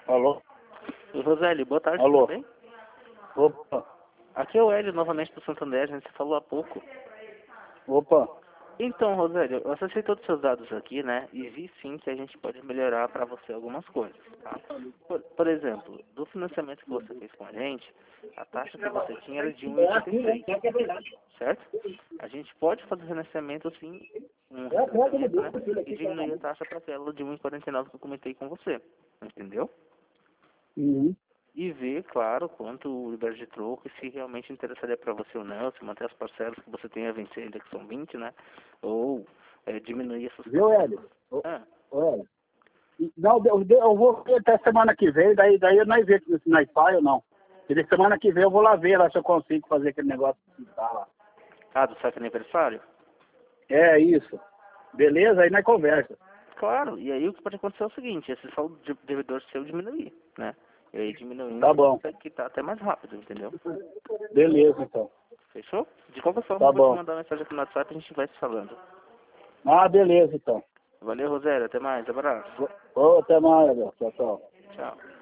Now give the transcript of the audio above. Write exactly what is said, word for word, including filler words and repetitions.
Alô? Oi, Roseli, boa tarde, Alô? tudo bem? Opa, Aqui é o Hélio, novamente do Santander, a gente se falou há pouco. opa. Então, Roseli, eu acessei todos os seus dados aqui, né? E vi sim que a gente pode melhorar para você algumas coisas, tá? Por, por exemplo, do financiamento que você fez com a gente, a taxa que você tinha era de um vírgula oitenta e seis, certo? A gente pode fazer financiamento sim, um refinanciamento, né? E diminuir a taxa para aquela de um vírgula quarenta e nove que eu comentei com você, entendeu? Uhum. E ver, claro, quanto o libera de troco, e se realmente interessaria para você ou não, se manter as parcelas que você tem a vencer, ainda que são vinte, né? Ou é, diminuir essas Viu, parcelas. Hélio? Ô, Ah, ô, Hélio. Não, eu, eu vou ver até semana que vem, daí, daí eu não vejo se nós faz ou não. E de semana que vem eu vou lá ver lá se eu consigo fazer aquele negócio que tá lá. ah, do saque aniversário? É isso. Beleza? Aí nós conversa. Claro, e aí o que pode acontecer é o seguinte, esse saldo de devedor seu diminuir, né? E aí diminuindo, Tá você bom. consegue quitar até mais rápido, entendeu? Beleza, então. Fechou? De qualquer forma, Tá eu vou te bom. mandar uma mensagem aqui no WhatsApp e a gente vai se falando. Ah, beleza, então. Valeu, Rosélia, até mais, abraço. Ô, até mais, Hélio. Tchau, tchau. Tchau.